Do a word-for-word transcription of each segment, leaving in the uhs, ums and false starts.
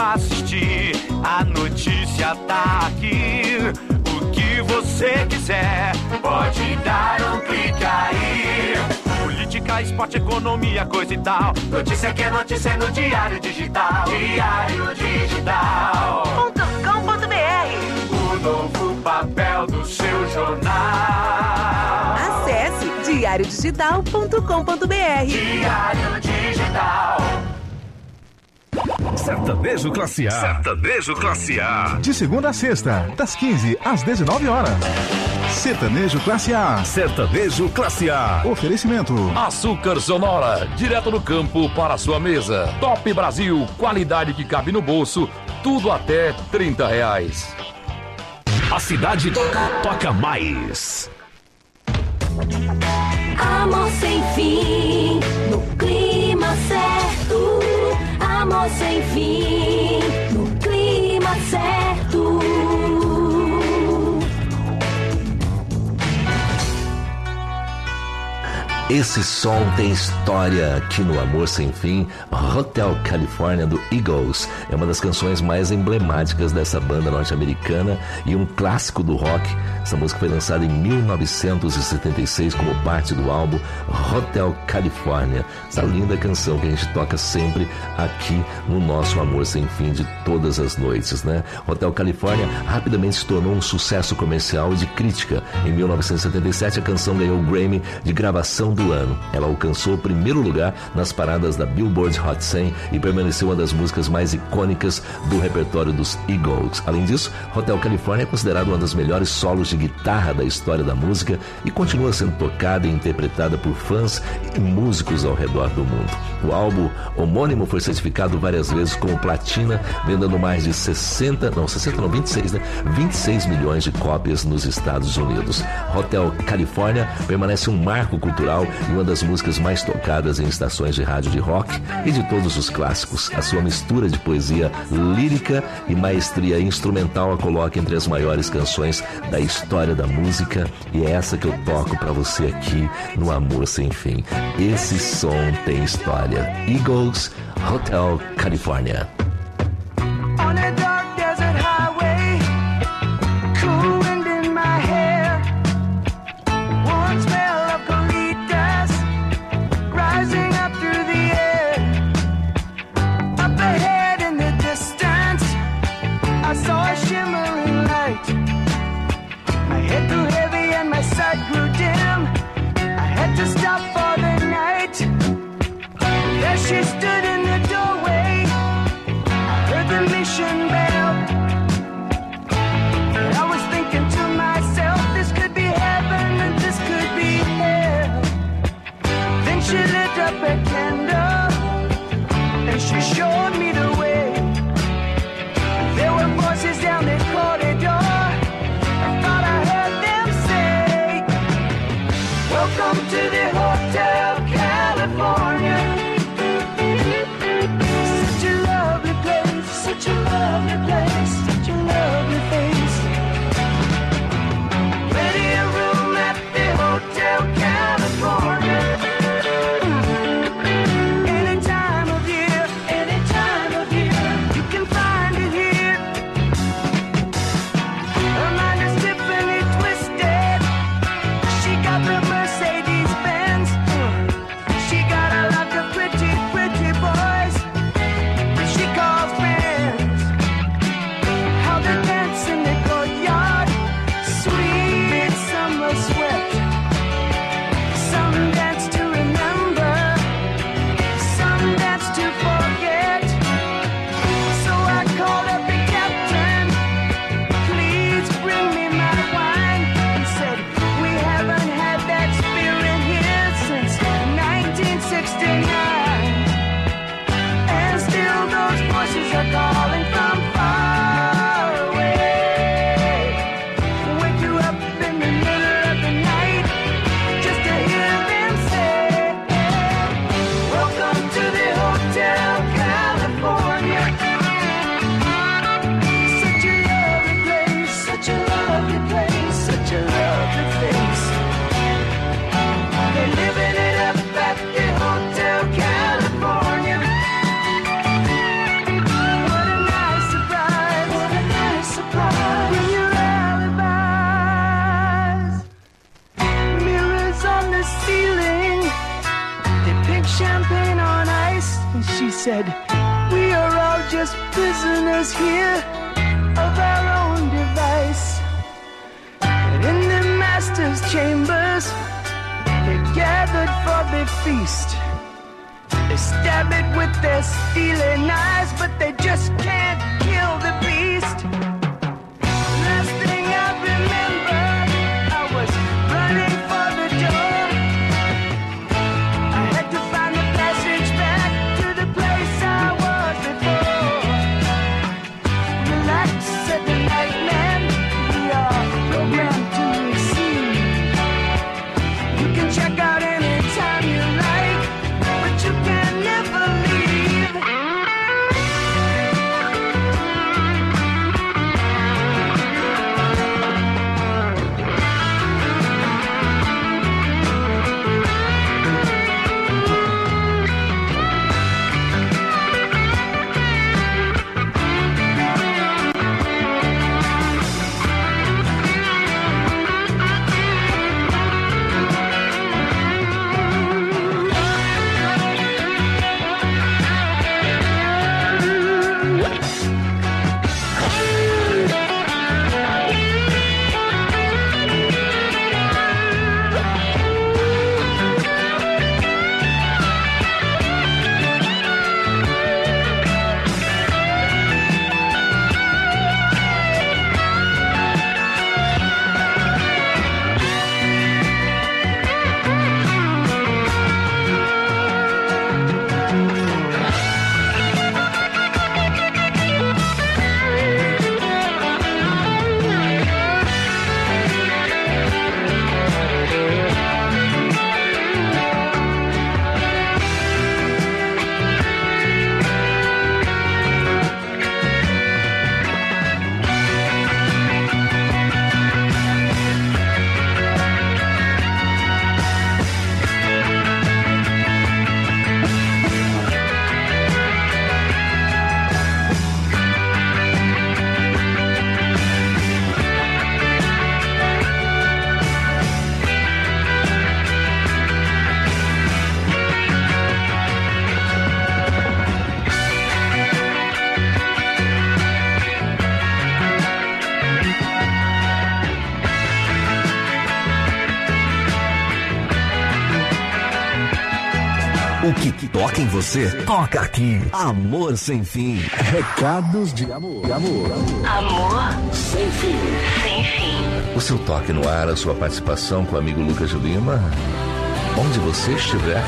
assistir. A notícia tá aqui. O que você quiser, pode dar um clique aí. Política, esporte, economia, coisa e tal. Notícia que é notícia no Diário Digital. Diário Digital ponto com ponto b r. O novo papel do seu jornal. Acesse diário digital ponto com ponto b r. Diário Digital. Sertanejo Classe A. Sertanejo Classe A. De segunda a sexta, das quinze às dezenove horas. Sertanejo Classe A. Sertanejo Classe A. Oferecimento. Açúcar Sonora, direto do campo para a sua mesa. Top Brasil, qualidade que cabe no bolso, tudo até trinta reais. A cidade toca mais. Amor sem fim, no clima certo. Amor sem fim, no clima certo. Esse som tem história aqui no Amor Sem Fim. Hotel California do Eagles é uma das canções mais emblemáticas dessa banda norte-americana e um clássico do rock. Essa música foi lançada em mil novecentos e setenta e seis como parte do álbum Hotel California. Essa linda canção que a gente toca sempre aqui no nosso Amor Sem Fim de todas as noites, né? Hotel California rapidamente se tornou um sucesso comercial e de crítica. Em mil novecentos e setenta e sete a canção ganhou o Grammy de gravação do ano. Ela alcançou o primeiro lugar nas paradas da Billboard Hot cem e permaneceu uma das músicas mais icônicas do repertório dos Eagles. Além disso, Hotel California é considerado uma das melhores solos de guitarra da história da música e continua sendo tocada e interpretada por fãs e músicos ao redor do mundo. O álbum homônimo foi certificado várias vezes como platina, vendendo mais de sessenta, não, sessenta não, vinte e seis, né? vinte e seis milhões de cópias nos Estados Unidos. Hotel California permanece um marco cultural e uma das músicas mais tocadas em estações de rádio de rock e de todos os clássicos. A sua mistura de poesia lírica e maestria instrumental a coloca entre as maiores canções da história da música, e é essa que eu toco pra você aqui no Amor Sem Fim. Esse som tem história. Eagles, Hotel California. On a dark desert highway, cool wind in my hair, warm smell of colitas rising up through the air. Up ahead in the distance, I saw a shimmering light. My head grew heavy and my sight grew dim. I had to stop for the night. There she stood in the doorway. I heard the mission bell. And I was thinking to myself, this could be heaven and this could be hell. Then she lit up a candle and she showed me the way. There were voices down the corridor. I thought I heard them say, welcome to the Hotel California. Such a lovely place, such a lovely place. just prisoners here of our own device. And in the master's chambers, they gathered for the feast. They stab it with their steely knives, but they just can't kill the beast. Last thing I remember, I was running for the door. I had to find the passage back to the place I was before. Relax, said the night man, we are programmed to receive. You can check out anytime you like, but you can never leave. O que toca em você, toca aqui. Amor Sem Fim. Recados de amor. De amor. Amor sem fim. Sem fim. O seu toque no ar, a sua participação com o amigo Lucas de Lima. Onde você estiver,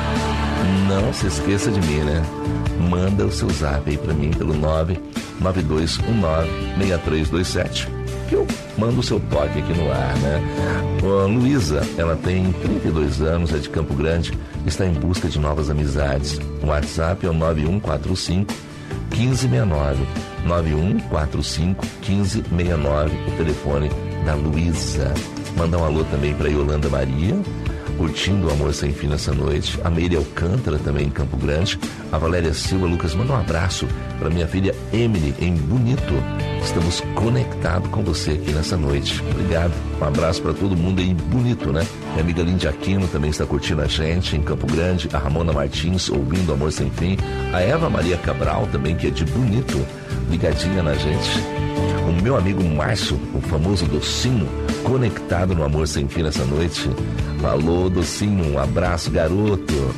não se esqueça de mim, né? Manda o seu zap aí pra mim pelo nove nove dois um nove seis três dois sete, que eu mando o seu toque aqui no ar, né? A Luísa, ela tem trinta e dois anos, é de Campo Grande, está em busca de novas amizades. O WhatsApp é o nove um quatro cinco um cinco seis nove, nove um quatro cinco um cinco seis nove, o telefone da Luísa. Mandar um alô também para Yolanda Maria, curtindo o Amor Sem Fim nessa noite. A Meire Alcântara também em Campo Grande. A Valéria Silva. Lucas, manda um abraço para minha filha Emily em Bonito. Estamos conectados com você aqui nessa noite. Obrigado. Um abraço para todo mundo aí em Bonito, né? Minha amiga Lindy Aquino também está curtindo a gente em Campo Grande. A Ramona Martins ouvindo Amor Sem Fim. A Eva Maria Cabral também, que é de Bonito, ligadinha na gente. O meu amigo Márcio, o famoso Docinho, conectado no Amor Sem Fim nessa noite. Alô, Docinho, um abraço, garoto.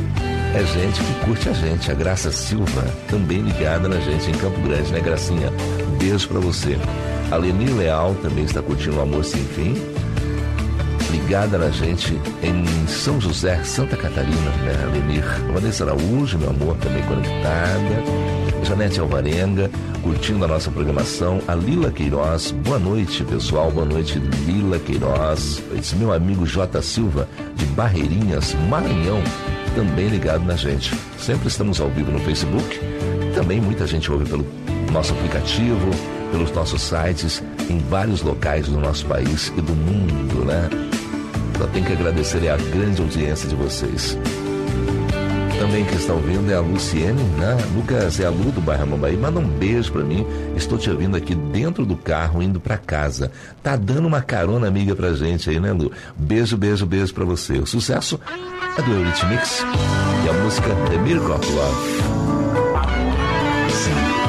É gente que curte a gente. A Graça Silva, também ligada na gente em Campo Grande, né, Gracinha? Beijo pra você. A Leni Leal também está curtindo o Amor Sem Fim, ligada na gente em São José, Santa Catarina, né, Lenir? Vanessa Araújo, meu amor, também conectada. Janete Alvarenga, curtindo a nossa programação. A Lila Queiroz, boa noite, pessoal, boa noite, Lila Queiroz. Esse meu amigo J. Silva, de Barreirinhas, Maranhão, também ligado na gente. Sempre estamos ao vivo no Facebook. Também muita gente ouve pelo nosso aplicativo, pelos nossos sites, em vários locais do nosso país e do mundo, né? Só tenho que agradecer a grande audiência de vocês. Também que está ouvindo é a Luciene, né? Lucas, é a Lu do bairro Mambaí. Manda um beijo pra mim. Estou te ouvindo aqui dentro do carro, indo pra casa. Tá dando uma carona amiga pra gente aí, né, Lu? Beijo, beijo, beijo pra você. O sucesso é do Eurythmics e a música The Miracle of Love. Sim.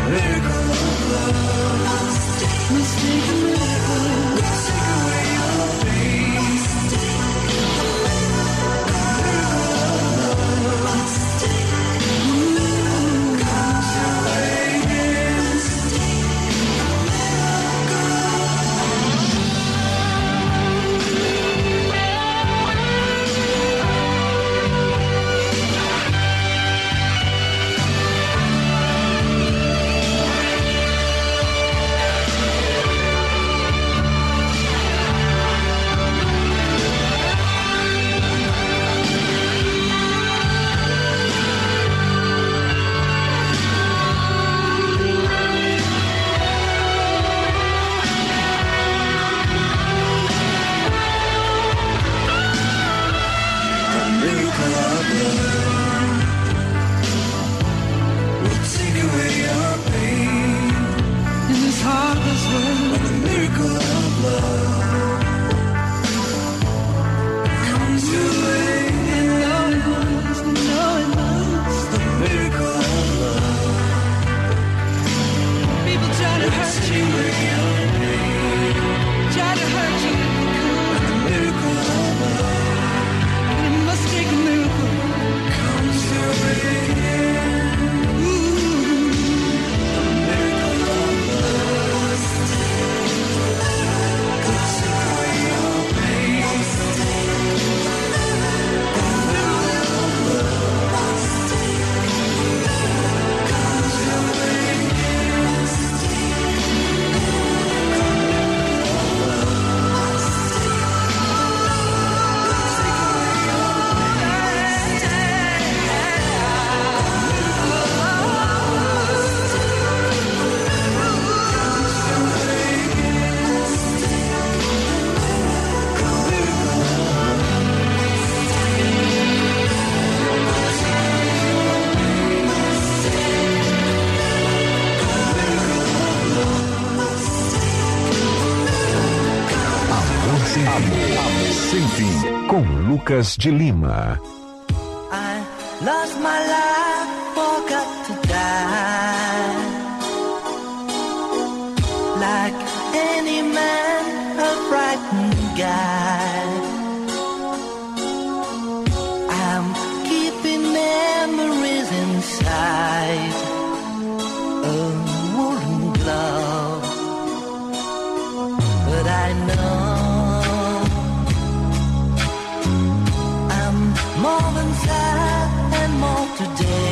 Lucas de Lima. I lost my life, forgot to die. Like any man, a frightened guy. I'm keeping memories inside a woolen glove, but I know more than sad and more today.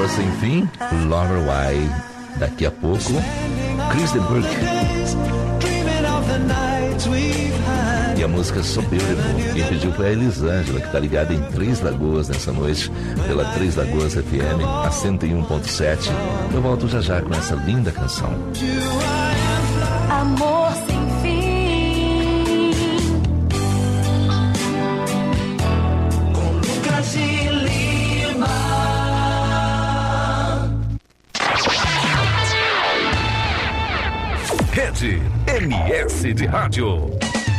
Sem Fim, Lorelai. Daqui a pouco, Chris de Burgh. E a música So Beautiful. Quem pediu foi a Elisângela, que está ligada em Três Lagoas nessa noite, pela Três Lagoas F M, a cento e um ponto sete. Eu volto já já com essa linda canção. Amor sem fim. Com Lucas e Lima. Rede M S de Rádio.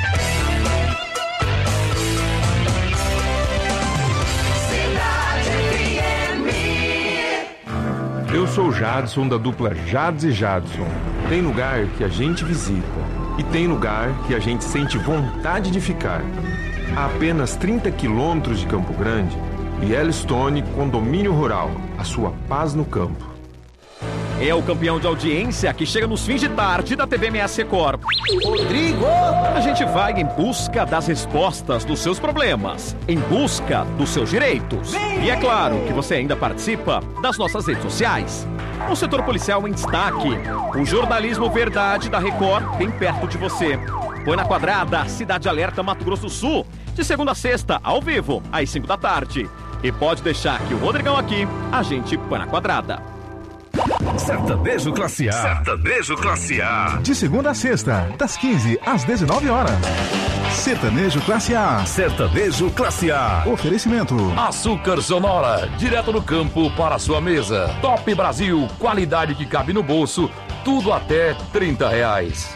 Eu sou o Jadson, da dupla Jads e Jadson. Tem lugar que a gente visita e tem lugar que a gente sente vontade de ficar. A apenas trinta quilômetros de Campo Grande, Yellowstone Condomínio Rural, a sua paz no campo. É o campeão de audiência que chega nos fins de tarde da T V M S Record. Rodrigo! A gente vai em busca das respostas dos seus problemas, em busca dos seus direitos. E é claro que você ainda participa das nossas redes sociais. O setor policial em destaque, o jornalismo verdade da Record bem perto de você. Põe na Quadrada, Cidade Alerta, Mato Grosso do Sul, de segunda a sexta, ao vivo, às cinco da tarde. E pode deixar que o Rodrigão aqui, a gente põe na Quadrada. Sertanejo Classe A. Sertanejo Classe A. De segunda a sexta, das quinze às dezenove horas. Sertanejo Classe A. Sertanejo Classe A. Oferecimento. Açúcar Sonora, direto do campo para a sua mesa. Top Brasil, qualidade que cabe no bolso, tudo até trinta reais.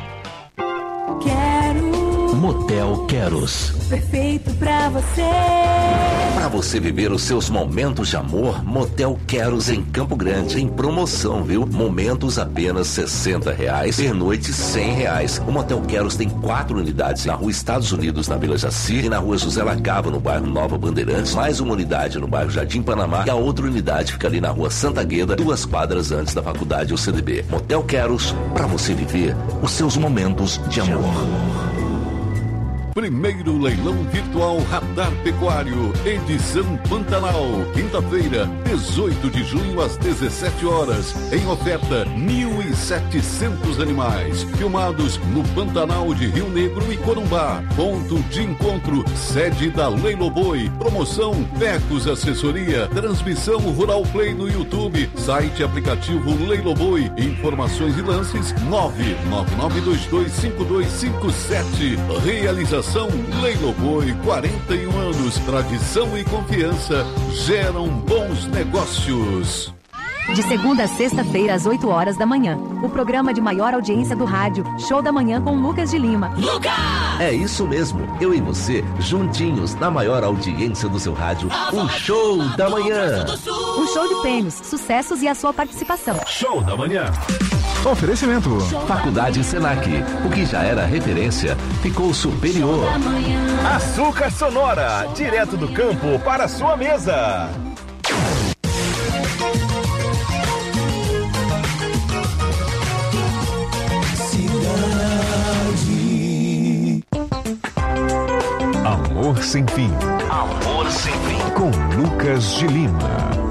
Quero Motel Queros. perfeito pra você. Para você viver os seus momentos de amor, Motel Queros em Campo Grande. Em promoção, viu? Momentos apenas sessenta reais, pernoite cem reais. O Motel Queros tem quatro unidades na rua Estados Unidos, na Vila Jaci, e na rua José Lacava, no bairro Nova Bandeirantes, mais uma unidade no bairro Jardim Panamá, e a outra unidade fica ali na rua Santa Gueda, duas quadras antes da faculdade U C D B. Motel Queros, para você viver os seus momentos de amor. Primeiro leilão virtual Radar Pecuário, edição Pantanal, quinta-feira, dezoito de junho às dezessete horas. Em oferta, mil e setecentos animais, filmados no Pantanal de Rio Negro e Corumbá. Ponto de encontro, sede da Leiloboi. Promoção Pecos Assessoria, transmissão Rural Play no YouTube, site aplicativo Leiloboi. Informações e lances nove nove nove dois dois cinco dois cinco sete. Realização Leiloboi, quarenta e um anos, tradição e confiança geram bons negócios. De segunda a sexta-feira, às oito horas da manhã. O programa de maior audiência do rádio, Show da Manhã com Lucas de Lima. Lucas! É isso mesmo, eu e você, juntinhos, na maior audiência do seu rádio, o Show da Manhã. Um show de prêmios, sucessos e a sua participação. Show da Manhã. Oferecimento. Faculdade Senac, o que já era referência, ficou superior. Açúcar Sonora, direto do campo para a sua mesa. Cidade. Amor Sem Fim. Amor Sem Fim. Com Lucas de Lima.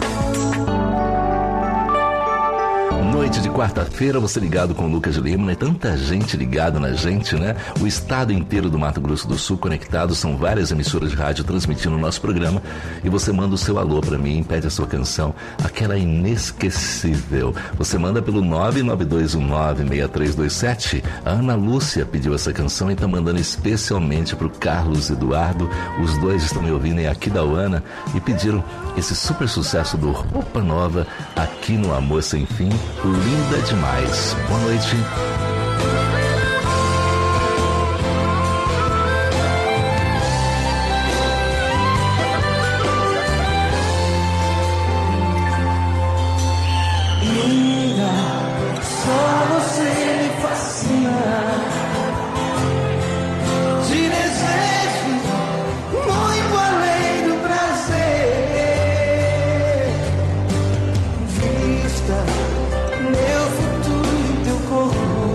Noite de quarta-feira, você ligado com o Lucas de Lima, né? Tanta gente ligada na gente, né? O estado inteiro do Mato Grosso do Sul conectado, são várias emissoras de rádio transmitindo o nosso programa, e você manda o seu alô pra mim, pede a sua canção, aquela inesquecível. Você manda pelo nove nove dois um nove seis três dois sete. A Ana Lúcia pediu essa canção e tá mandando especialmente pro Carlos Eduardo. Os dois estão me ouvindo em Aquidauana e pediram esse super sucesso do Roupa Nova aqui no Amor Sem Fim. Linda demais. Boa noite. Linda, só você me fascina. Te desejo muito além do prazer. Vista meu futuro e teu corpo.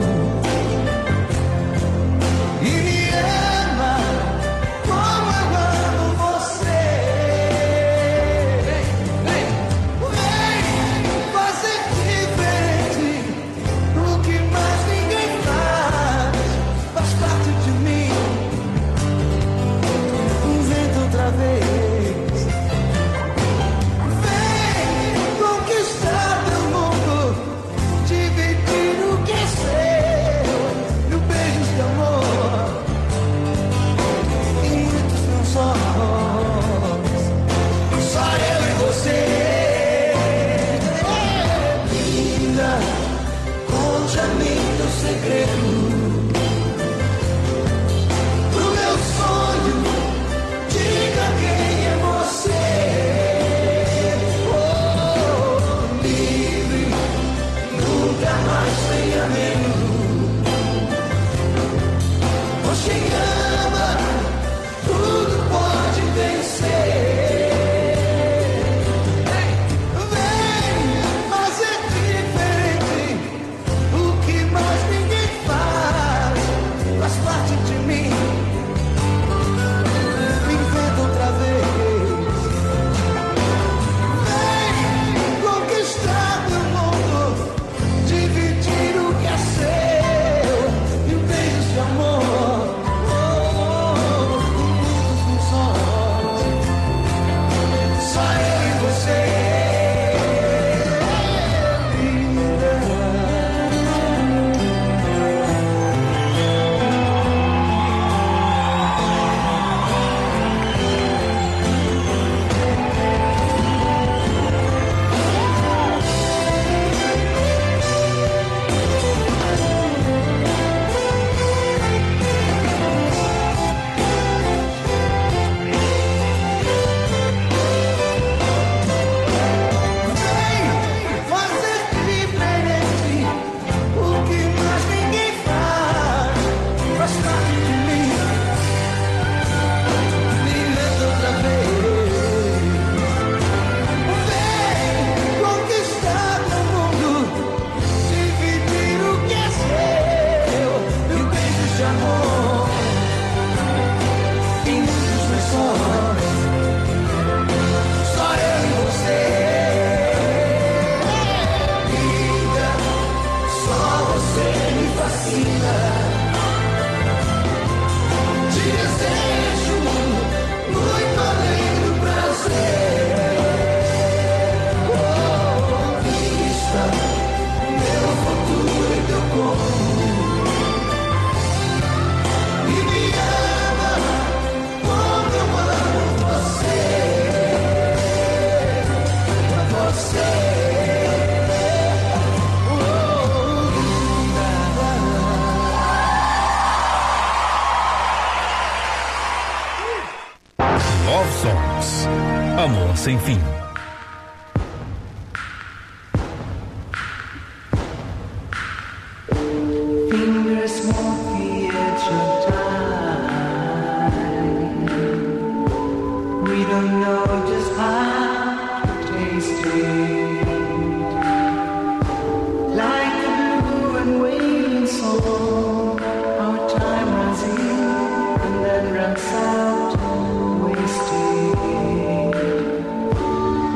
Quem ama, tudo pode vencer. Amor sem fim. Fingers walk the edge of time. We don't know just how to taste it. Like a blue and wailing song, our time runs in and then runs out, wasted.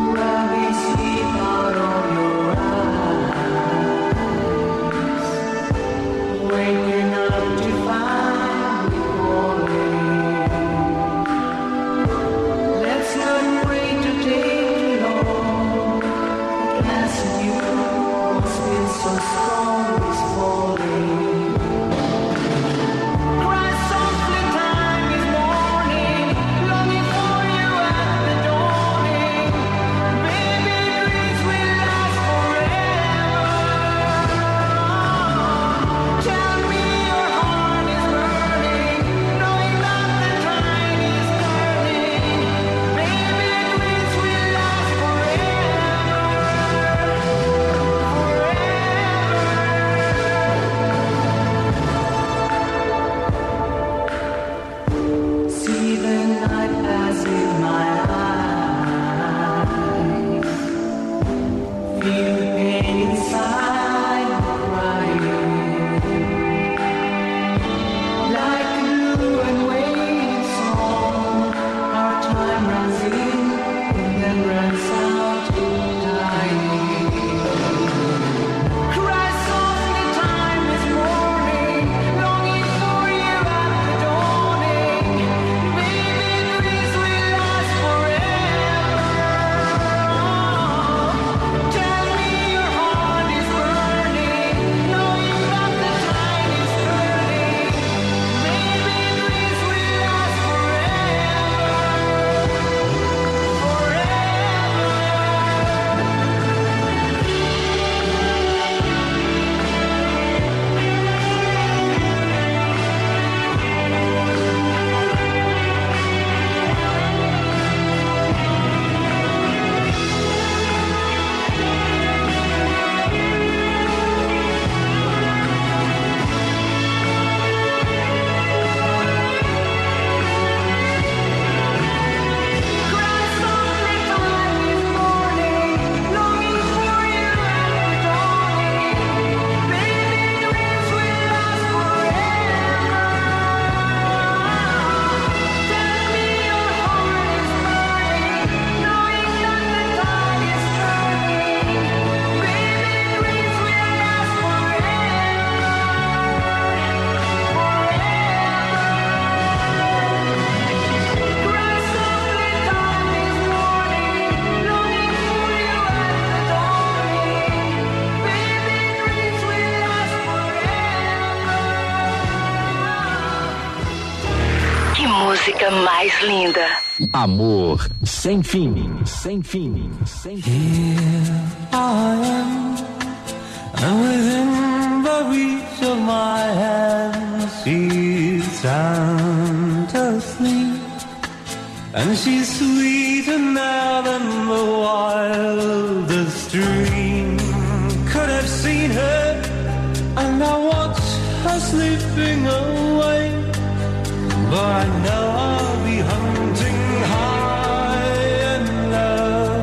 música mais linda. Amor sem fim, sem fim, sem fim. Here I am, and within the reach of my hand, she's sound asleep, and she's sweeter now than the wildest dream could have seen her, and I watch her slipping away, but I know I'll be hunting high and low.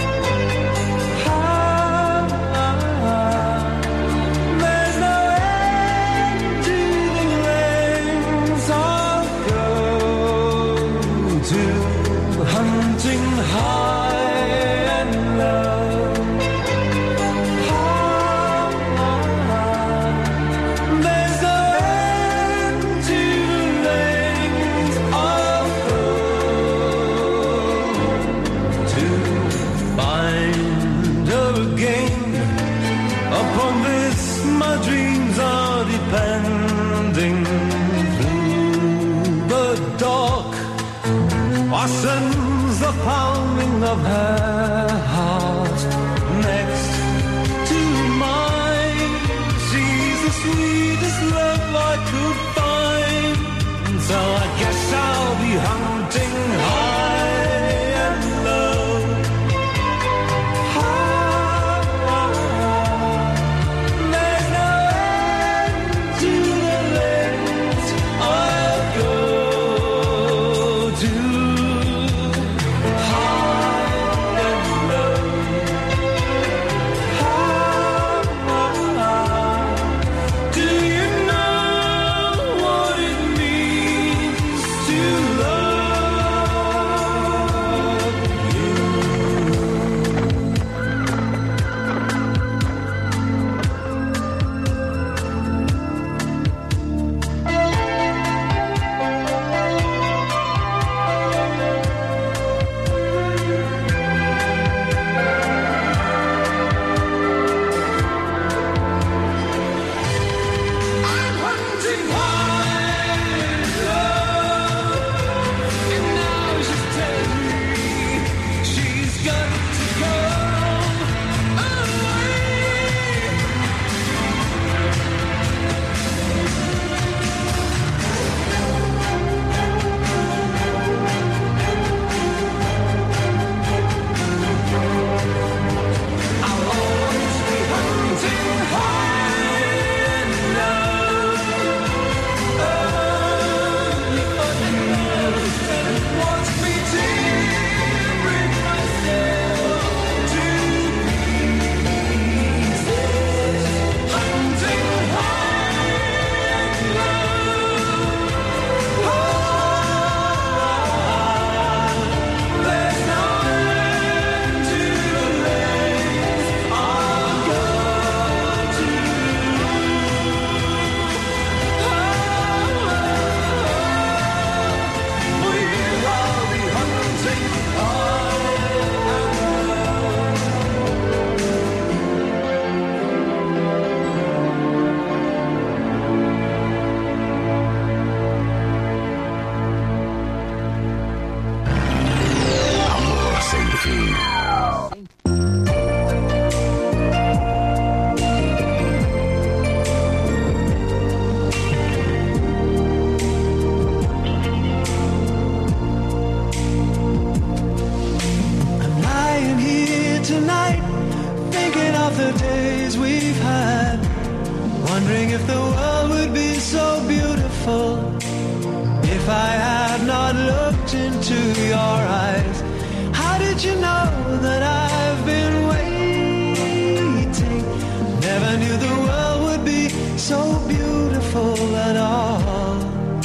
High, there's no end to the lengths I'll go to, hunting high and low. There's no end to the lengths I'll go to find her again. Upon this my dreams are depending. Through the dark washes the pounding of her heart next to mine. She's the sweetest love I could find, so I guess I'll be hunting high and low. High, there's no end to the lengths I'll go to. High and low. High. Do you know what it means to love you? I'm hunting high and low, and now she's telling me she's got to go away. I'll always be hunting high and low, only for you, and watch me tearing myself to pieces, hunting high and low. There's no end to the lengths I'll go to. For you I'll be hunting high Amor sem fim. I'm lying here tonight, thinking of the days we've had, wondering if the world would be so beautiful if I had not looked into your eyes. How did you know that I've been waiting? Never knew the world would be so beautiful at all.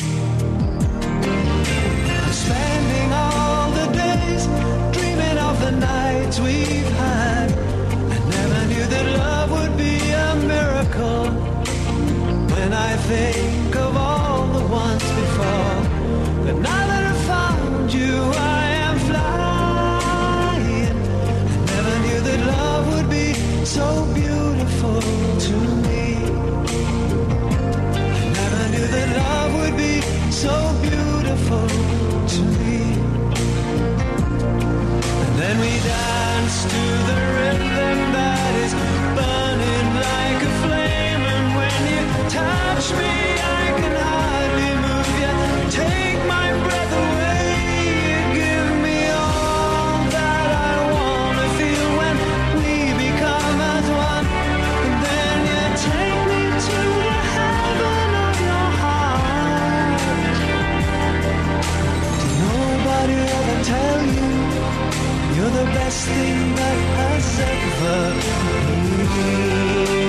I'm spending all the days dreaming of the nights we've had. I never knew that love would be a miracle. When I think of all the ones before, but now that I found you, I am flying. I never knew that love would be so beautiful to me. I never knew that love would be so beautiful. beautiful to me. And then we dance to the rhythm that is burning like a flame. And when you touch me, I can hardly move you. Take my breath away. You give me all that I wanna feel when we become as one. And then you take me to the heaven of your heart. Did nobody ever tell you you're the best thing that has ever been?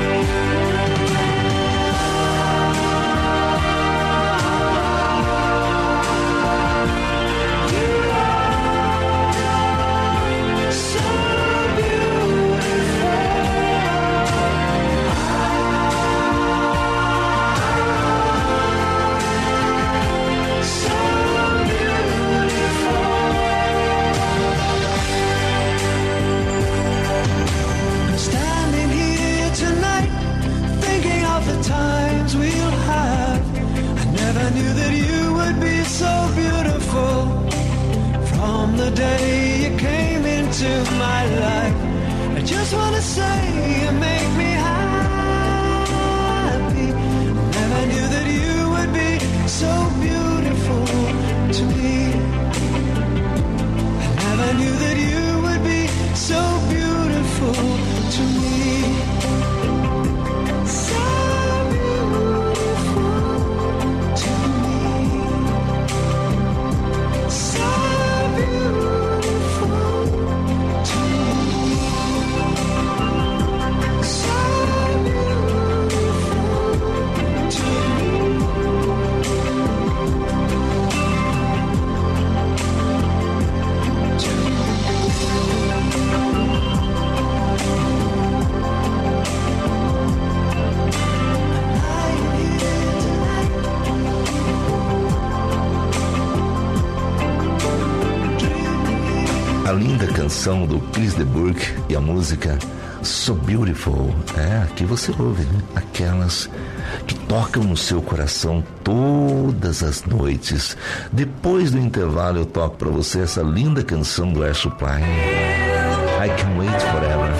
Times we'll have. I never knew that you would be so beautiful. From the day you came into my life, I just wanna say you make me happy. I never knew that you would be so beautiful to me. I never knew that you would be so beautiful to me. A linda canção do Chris de Burgh e a música So Beautiful. É, aqui você ouve, né? Aquelas que tocam no seu coração todas as noites. Depois do intervalo eu toco pra você essa linda canção do Air Supply, I Can Wait Forever.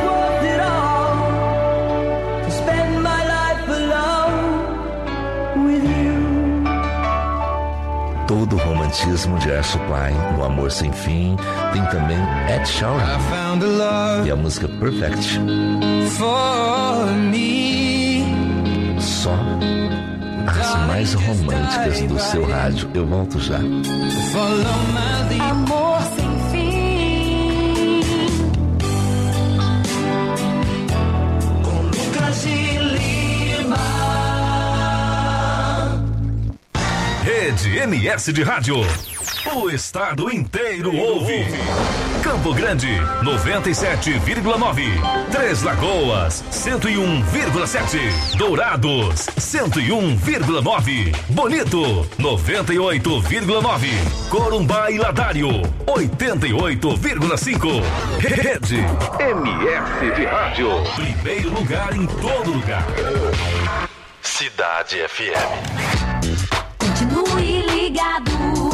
Todo o romantismo de Air Supply, no Amor Sem Fim, tem também Ed Sheeran e a música Perfect. Só as mais românticas do seu rádio. Eu volto já. Amor sem fim. Com Lucas e Lima. Rede M S de Rádio. O estado inteiro ouve. Campo Grande, noventa e sete vírgula nove. Três Lagoas, cento e um vírgula sete. Dourados, cento e um vírgula nove. Bonito, noventa e oito vírgula nove. Corumbá e Ladário, oitenta e oito vírgula cinco. Rede M S de Rádio. Primeiro lugar em todo lugar. Cidade F M. Continue ligado.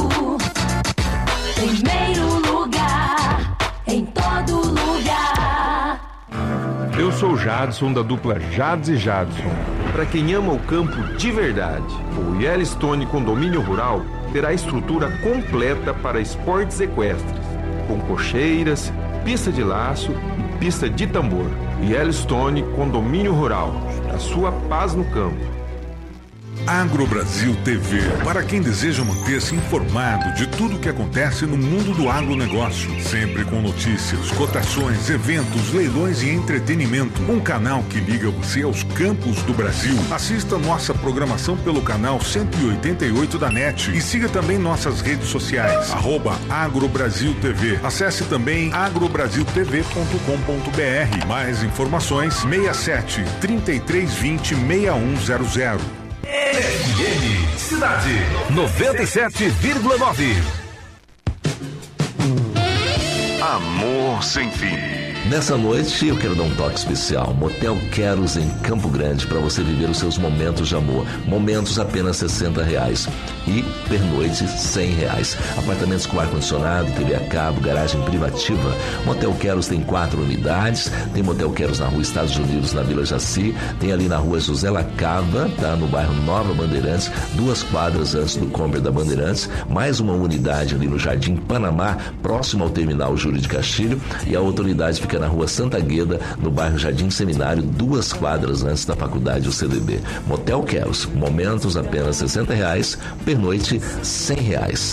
Primeiro lugar, em todo lugar. Eu sou Jadson da dupla Jades e Jadson. Para quem ama o campo de verdade, o Yellowstone Condomínio Rural terá estrutura completa para esportes equestres, com cocheiras, pista de laço e pista de tambor. Yellowstone Condomínio Rural, a sua paz no campo. Agrobrasil T V, para quem deseja manter-se informado de tudo o que acontece no mundo do agronegócio, sempre com notícias, cotações, eventos, leilões e entretenimento. Um canal que liga você aos campos do Brasil. Assista nossa programação pelo canal cento e oitenta e oito da N E T e siga também nossas redes sociais, arroba Agrobrasil T V. Acesse também agrobrasil t v ponto com ponto b r. Mais informações, seis sete, três três dois zero, seis um zero zero. F M Cidade noventa e sete vírgula nove. Amor Sem Fim. Nessa noite eu quero dar um toque especial. Motel Queros em Campo Grande, para você viver os seus momentos de amor. Momentos apenas sessenta reais e pernoite cem reais. Apartamentos com ar-condicionado, T V a cabo, garagem privativa. Motel Queros tem quatro unidades. Tem Motel Queros na rua Estados Unidos, na Vila Jaci. Tem ali na rua José Lacava, tá? No bairro Nova Bandeirantes, duas quadras antes do Comber da Bandeirantes. Mais uma unidade ali no Jardim Panamá, próximo ao terminal Júlio de Castilho. E a outra unidade fica na rua Santa Gueda, no bairro Jardim Seminário, duas quadras antes da faculdade do C D B. Motel Queros, momentos apenas sessenta reais, pernoite cem reais.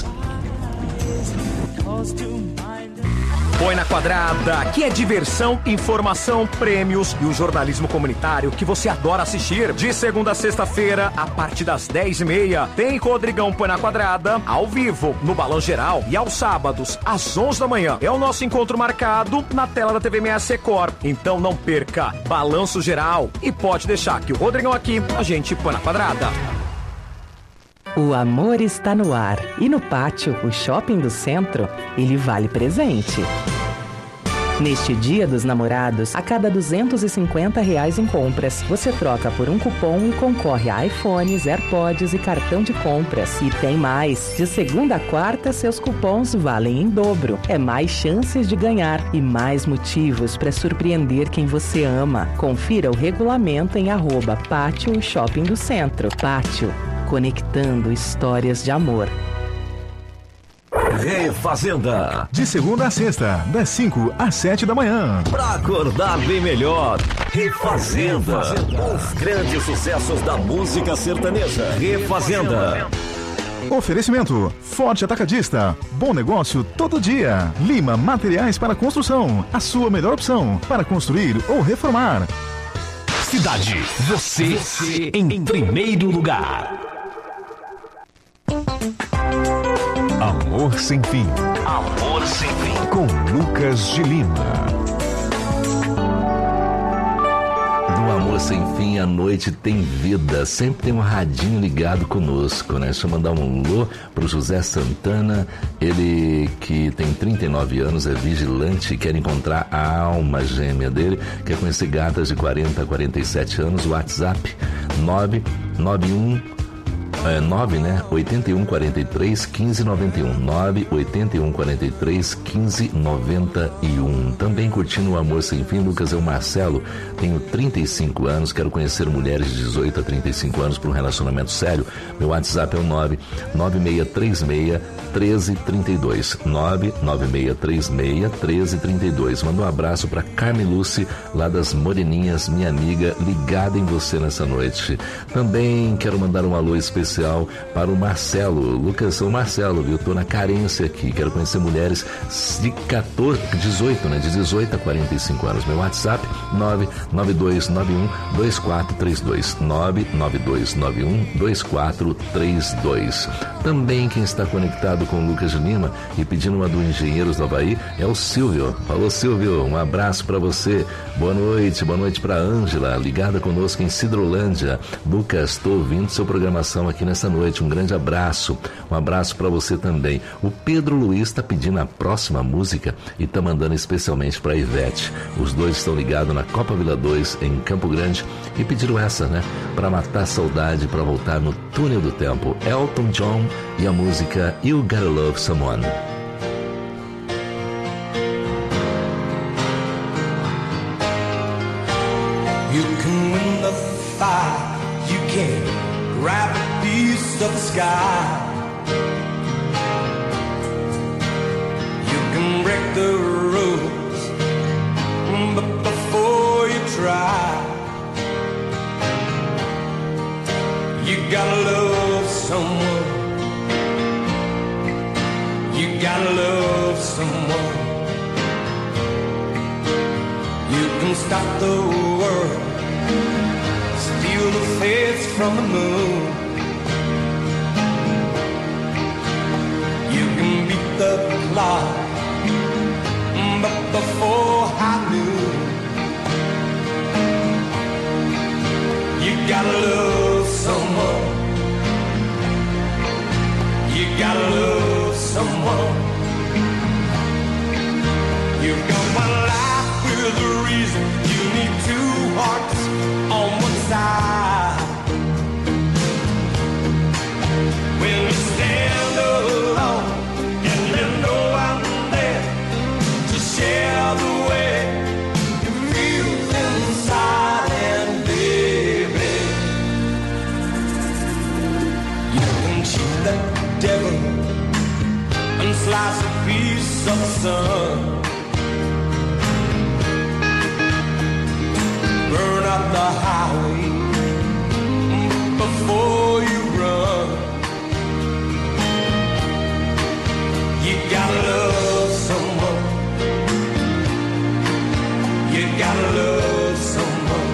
Põe na Quadrada, que é diversão, informação, prêmios e o jornalismo comunitário que você adora assistir. De segunda a sexta-feira, a partir das dez e meia, tem Rodrigão Põe na Quadrada, ao vivo, no Balão Geral, e aos sábados, às onze da manhã. É o nosso encontro marcado na tela da T V M S Record. Então não perca, Balanço Geral, e pode deixar que o Rodrigão aqui, a gente põe na Quadrada. O amor está no ar e no Pátio, o shopping do centro, ele vale presente. Neste Dia dos Namorados, a cada duzentos e cinquenta reais em compras, você troca por um cupom e concorre a iPhones, AirPods e cartão de compras. E tem mais! De segunda a quarta, seus cupons valem em dobro. É mais chances de ganhar e mais motivos para surpreender quem você ama. Confira o regulamento em arroba Pátio Shopping do Centro. Pátio, conectando histórias de amor. Refazenda. De segunda a sexta, das cinco às sete da manhã. Pra acordar bem melhor. Refazenda. Os grandes sucessos da música sertaneja. Refazenda. Oferecimento: Forte Atacadista. Bom negócio todo dia. Lima Materiais para Construção. A sua melhor opção para construir ou reformar. Cidade. Você, Você em primeiro lugar. Amor Sem Fim. Amor Sem Fim. Com Lucas de Lima. No Amor Sem Fim, a noite tem vida. Sempre tem um radinho ligado conosco, né? Deixa eu mandar um alô pro José Santana. Ele que tem trinta e nove anos, é vigilante e quer encontrar a alma gêmea dele. Quer conhecer gatas de quarenta a quarenta e sete anos. WhatsApp nove nove um É, nove, né? oitenta e um, quarenta e três, quinze, noventa e um. nove, oitenta e um, quarenta e três, quinze, noventa e um. Também curtindo o Amor Sem Fim, Lucas, é o Marcelo. Tenho trinta e cinco anos, quero conhecer mulheres de dezoito a trinta e cinco anos para um relacionamento sério. Meu WhatsApp é o nove nove seis três seis, treze trinta e dois. nove nove seis três seis, treze trinta e dois. Manda um abraço para Carmen Lucy, lá das Moreninhas, minha amiga, ligada em você nessa noite. Também quero mandar um alô especial para o Marcelo. Lucas, sou o Marcelo, viu? Tô na carência aqui. Quero conhecer mulheres de quatorze, dezoito, né? De dezoito a quarenta e cinco anos. Meu WhatsApp, nove nove dois nove um, dois quatro três dois. nove nove dois nove um, dois quatro três dois. Também quem está conectado com o Lucas de Lima e pedindo uma do Engenheiros do Havaí é o Silvio. Falou, Silvio, um abraço para você. Boa noite, boa noite para Ângela, ligada conosco em Cidrolândia. Lucas, estou ouvindo sua programação aqui nessa noite. Um grande abraço. Um abraço para você também. O Pedro Luiz está pedindo a próxima música e está mandando especialmente para Ivete. Os dois estão ligados na Copa Vila dois em Campo Grande e pediram essa, né? Para matar a saudade, para voltar no túnel do tempo. Elton John e a música You Gotta Love Someone. You can win the fight, you can grab a piece of the sky. You can break the rules, but before you try, you gotta love someone. You gotta love someone. You can stop the world, steal the face from the moon. You can beat the clock, but before high noon, you gotta love someone. You gotta love someone. You've got one life slice a piece of the sun. Burn up the highway before you run. You gotta love someone. You gotta love someone.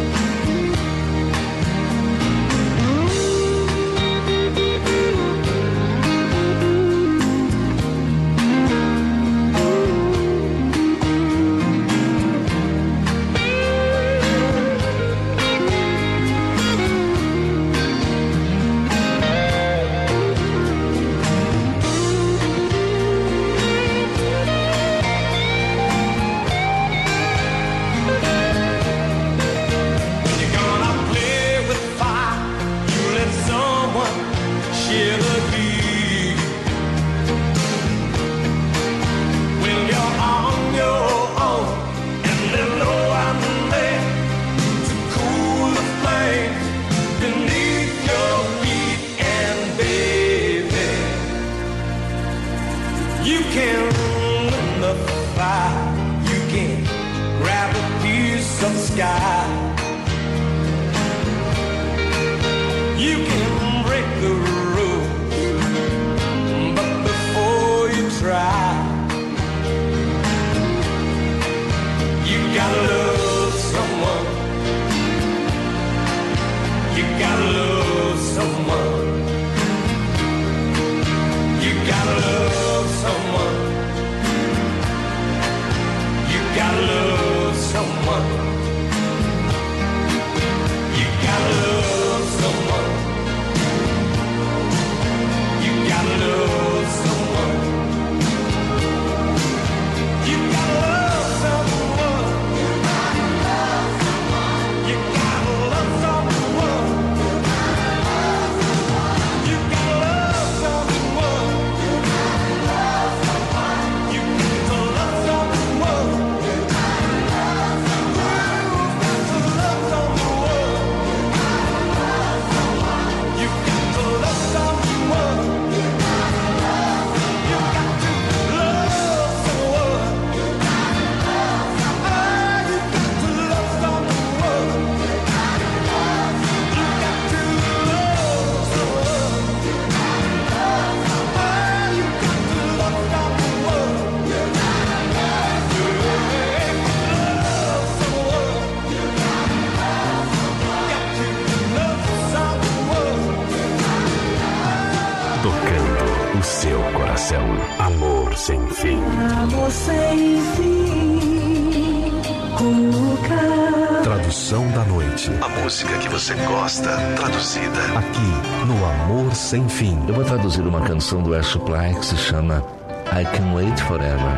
Sem fim. Eu vou traduzir uma canção do Air Supply que se chama I Can Wait Forever.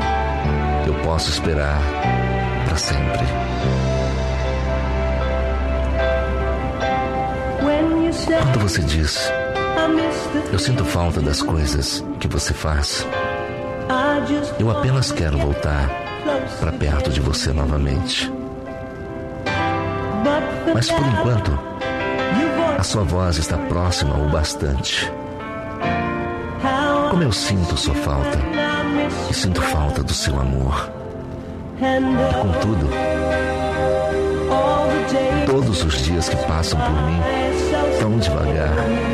Eu posso esperar para sempre. Quando você diz, eu sinto falta das coisas que você faz, eu apenas quero voltar para perto de você novamente. Mas por enquanto, a sua voz está próxima o bastante. Como eu sinto sua falta, e sinto falta do seu amor. E contudo, todos os dias que passam por mim tão devagar,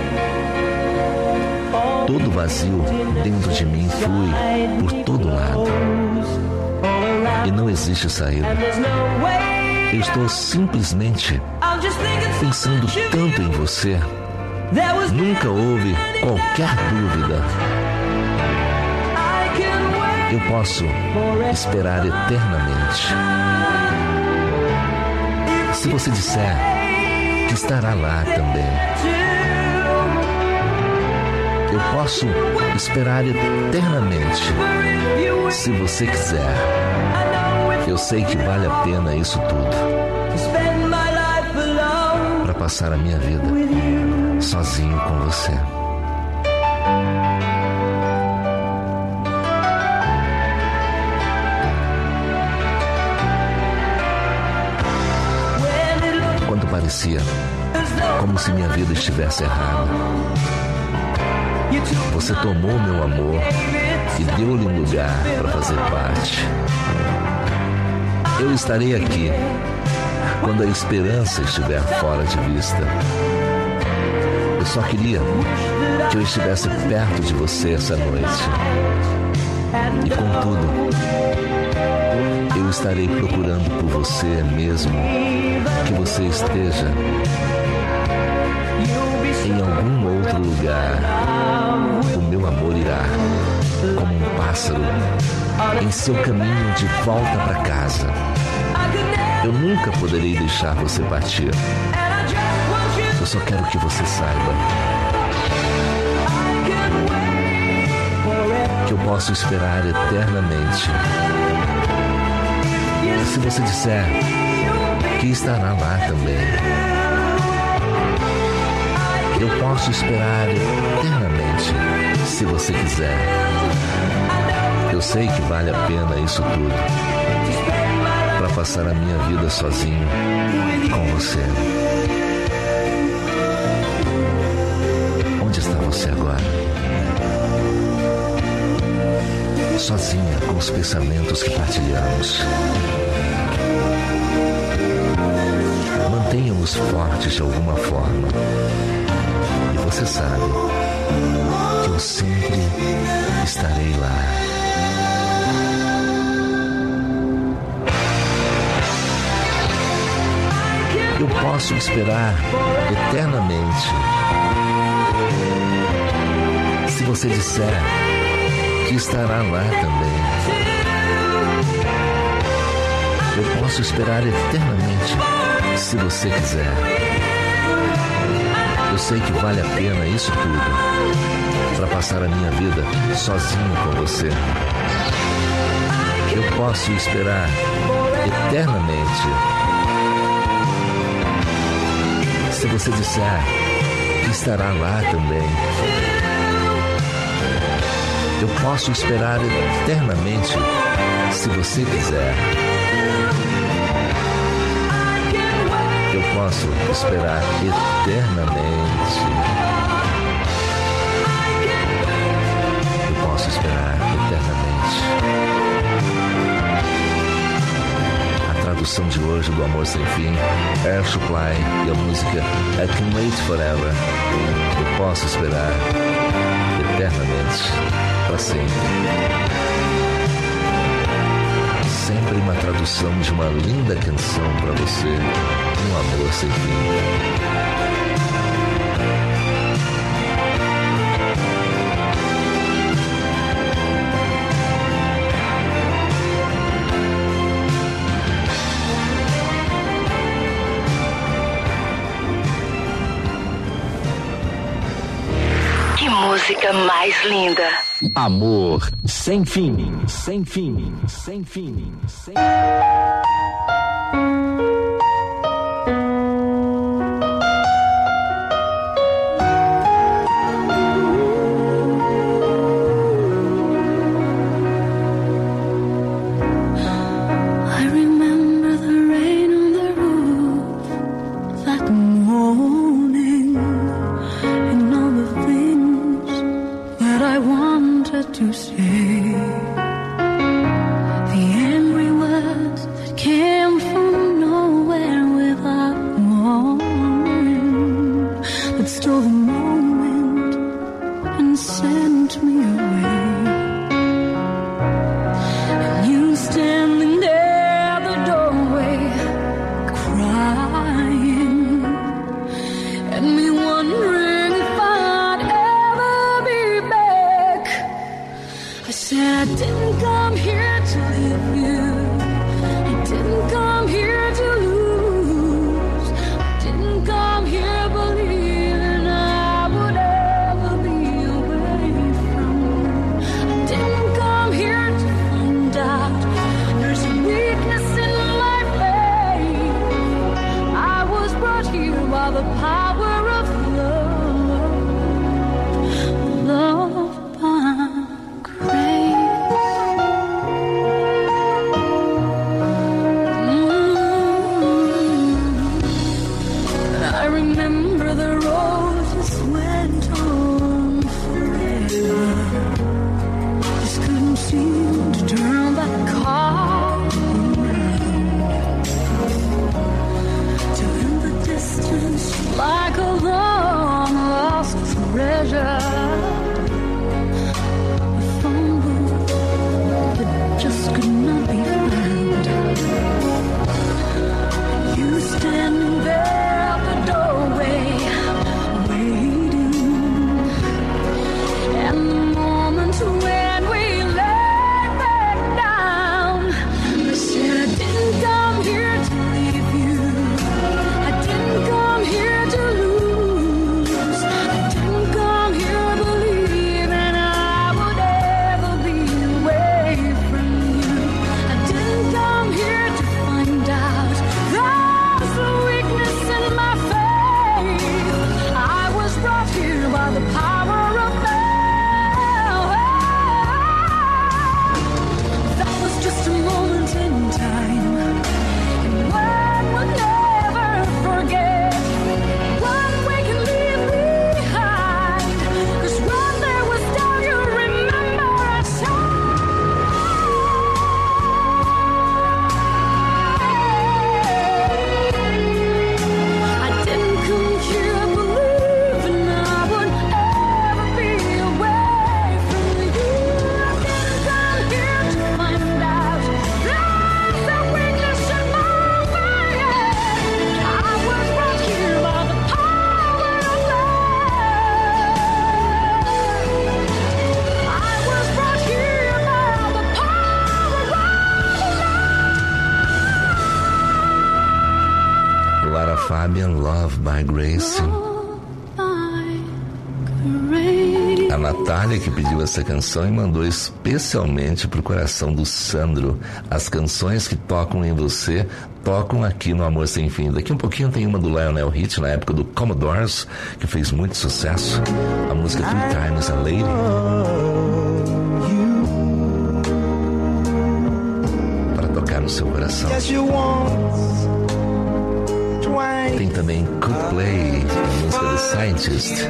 todo vazio dentro de mim flui por todo lado. E não existe saída. Eu estou simplesmente pensando tanto em você. Nunca houve qualquer dúvida. Eu posso esperar eternamente. Se você disser que estará lá também, eu posso esperar eternamente. Se você quiser, eu sei que vale a pena isso tudo. Para passar a minha vida sozinho com você. Quando parecia como se minha vida estivesse errada, Você tomou meu amor e deu-lhe um lugar para fazer parte. Eu estarei aqui quando a esperança estiver fora de vista. Eu só queria que eu estivesse perto de você essa noite. E contudo, eu estarei procurando por você mesmo que você esteja em algum outro lugar. O meu amor irá, como um pássaro, em seu caminho de volta para casa. Eu nunca poderei deixar você partir. Eu só quero que você saiba que eu posso esperar eternamente. Se você disser que estará lá também, eu posso esperar eternamente, se você quiser. Eu sei que vale a pena isso tudo, para passar a minha vida sozinho com você. Onde está você agora? Sozinha com os pensamentos que partilhamos. Mantenha-os fortes de alguma forma. E você sabe que eu sempre estarei lá. Eu posso esperar eternamente. Se você disser que estará lá também. Eu posso esperar eternamente, se você quiser. Eu sei que vale a pena isso tudo, para passar a minha vida sozinho com você. Eu posso esperar eternamente, se você disser que estará lá também. Eu posso esperar eternamente, se você quiser. Eu posso esperar eternamente. Eu posso esperar eternamente. A tradução de hoje do Amor Sem Fim, Air Supply e a música I Can Wait Forever. Eu posso esperar eternamente, para sempre. Sempre uma tradução de uma linda canção para você, um amor sem fim. Música mais linda. Amor sem fim, sem fim, sem fim, sem... To say the angry words that came from nowhere without warning, that stole the moment and sent me away. And you standing there at the doorway, crying, and me wondering if I'd ever be back. I said I didn't come here to leave you. I didn't come here to lose. I didn't come here believing I would ever be away from you. I didn't come here to find out there's a weakness in my faith. I was brought here by the power of love. Love by grace. Mm-hmm. by Grace. A Natália que pediu essa canção e mandou especialmente pro coração do Sandro. As canções que tocam em você tocam aqui no Amor Sem Fim. Daqui um pouquinho tem uma do Lionel Hitch, na época do Commodores, que fez muito sucesso. A música Three Times a Lady. Para tocar no seu coração. Tem também Could Play, a música do Scientist.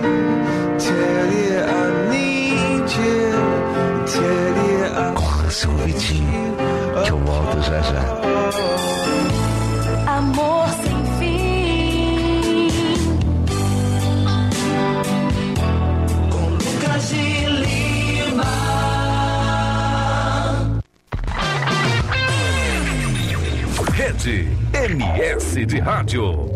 Cola seu ouvidinho, que eu volto já já. Amor sem fim. Com Lucas de Lima. Rede M S de Rádio.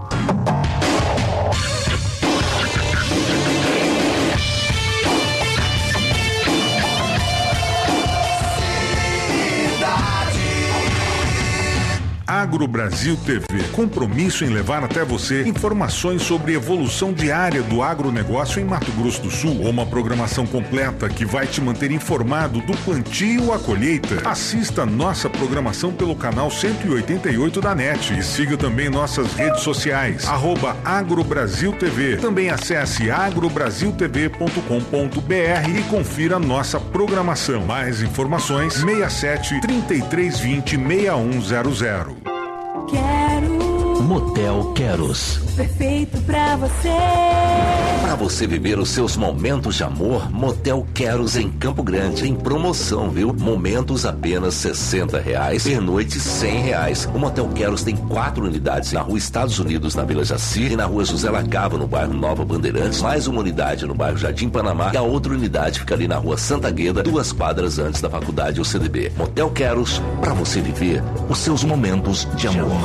Agro Brasil T V, compromisso em levar até você informações sobre evolução diária do agronegócio em Mato Grosso do Sul, uma programação completa que vai te manter informado do plantio à colheita. Assista nossa programação pelo canal cento e oitenta e oito da N E T e siga também nossas redes sociais, arroba Agro Brasil T V. Também acesse agro brasil t v ponto com ponto b r e confira nossa programação. Mais informações, seis sete, três três dois zero, seis um zero zero. Quero Motel Queros. perfeito pra você. Para você viver os seus momentos de amor, Motel Queros em Campo Grande. Em promoção, viu? Momentos apenas sessenta reais, pernoite cem reais. O Motel Queros tem quatro unidades na rua Estados Unidos, na Vila Jaci, e na rua José Lacava, no bairro Nova Bandeirantes, mais uma unidade no bairro Jardim Panamá, e a outra unidade fica ali na rua Santa Gueda, duas quadras antes da faculdade U C D B. Motel Queros, para você viver os seus momentos de amor.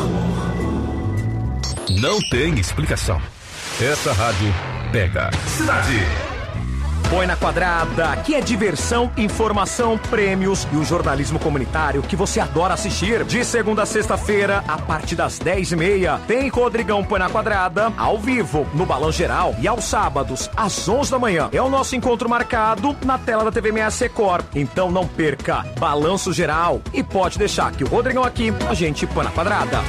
Não tem explicação. Essa rádio pega. Cidade. Põe na Quadrada, aqui é diversão, informação, prêmios e o jornalismo comunitário que você adora assistir. De segunda a sexta-feira, a partir das dez e meia, tem Rodrigão Põe na Quadrada, ao vivo, no Balão Geral, e aos sábados, às onze da manhã. É o nosso encontro marcado na tela da T V M S Record. Então não perca, Balanço Geral. E pode deixar que o Rodrigão aqui, a gente põe na Quadrada.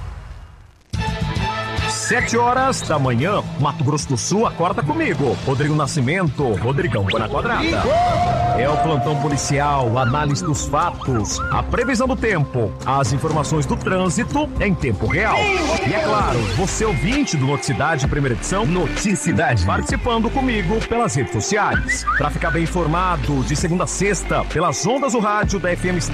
Sete horas da manhã, Mato Grosso do Sul, acorda comigo. Rodrigo Nascimento, Rodrigão Põe na Quadrada. É o plantão policial, análise dos fatos, a previsão do tempo, as informações do trânsito em tempo real. E é claro, você ouvinte do Noticidade, primeira edição, Noticidade, participando comigo pelas redes sociais. Para ficar bem informado, de segunda a sexta, pelas ondas do rádio da F M